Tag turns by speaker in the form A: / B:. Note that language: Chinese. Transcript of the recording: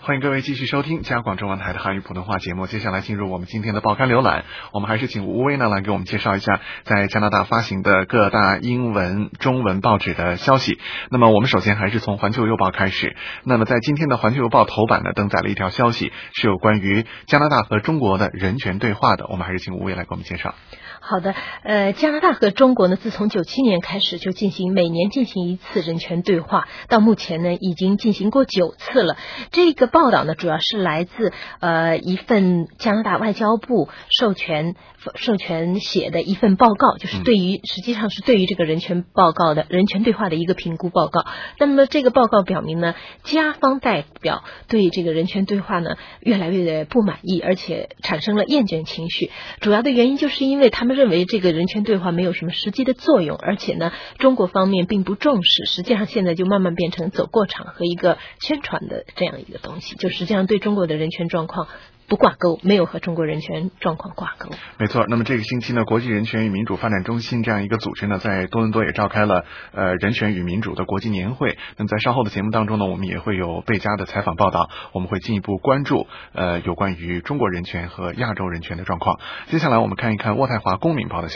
A: 欢迎各位继续收听加广中文台的汉语普通话节目。接下来进入我们今天的报刊浏览，我们还是请吴威呢来给我们介绍一下在加拿大发行的各大英文、中文报纸的消息。那么我们首先还是从环球邮报开始。那么在今天的环球邮报头版呢登载了一条消息，是有关于加拿大和中国的人权对话的，我们还是请吴威来给我们介绍。
B: 好的，加拿大和中国呢，自从97年开始就每年进行一次人权对话，到目前呢已经进行过9次了。这个报道呢，主要是来自一份加拿大外交部授权写的一份报告，就是实际上是对于这个人权报告的人权对话的一个评估报告。那么这个报告表明呢，加方代表对这个人权对话呢越来越的不满意，而且产生了厌倦情绪。主要的原因就是因为他们认为这个人权对话没有什么实际的作用，而且呢中国方面并不重视，实际上现在就慢慢变成走过场和一个宣传的这样一个东西，就实际上对中国的人权状况不挂钩，没有和中国人权状况挂钩。
A: 没错，那么这个星期呢，国际人权与民主发展中心这样一个组织呢，在多伦多也召开了人权与民主的国际年会。那么在稍后的节目当中呢，我们也会有贝佳的采访报道，我们会进一步关注有关于中国人权和亚洲人权的状况。接下来我们看一看渥太华公民报的消息。